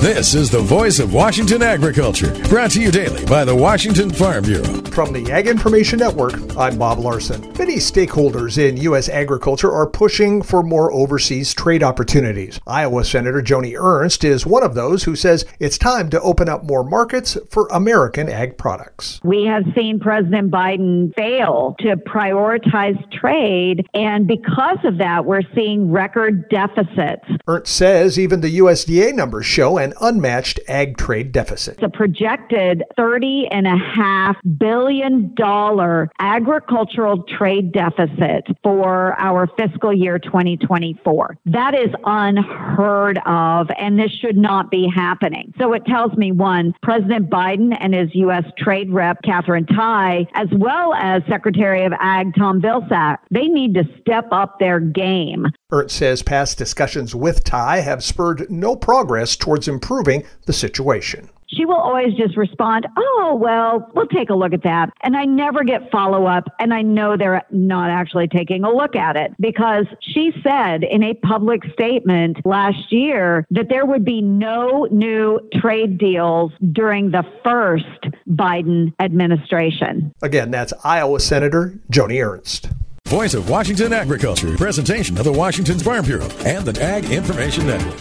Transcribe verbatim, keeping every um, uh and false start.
This is the voice of Washington agriculture, brought to you daily by the Washington Farm Bureau. From the Ag Information Network, I'm Bob Larson. Many stakeholders in U S agriculture are pushing for more overseas trade opportunities. Iowa Senator Joni Ernst is one of those who says it's time to open up more markets for American ag products. We have seen President Biden fail to prioritize trade, and because of that, we're seeing record deficits. Ernst says even the U S D A numbers show an unmatched ag trade deficit. It's a projected thirty and a half billion dollar agricultural trade deficit for our fiscal year twenty twenty-four. That is unheard of, and this should not be happening. So it tells me, one, President Biden and his U S Trade Rep, Katherine Tai, as well as Secretary of Ag, Tom Vilsack, they need to step up their game. Ernst says past discussions with Tai have spurred no progress towards improving the situation. She will always just respond, oh, well, we'll take a look at that. And I never get follow-up, and I know they're not actually taking a look at it, because she said in a public statement last year that there would be no new trade deals during the first Biden administration. Again, that's Iowa Senator Joni Ernst. Voice of Washington agriculture, presentation of the Washington Farm Bureau and the Ag Information Network.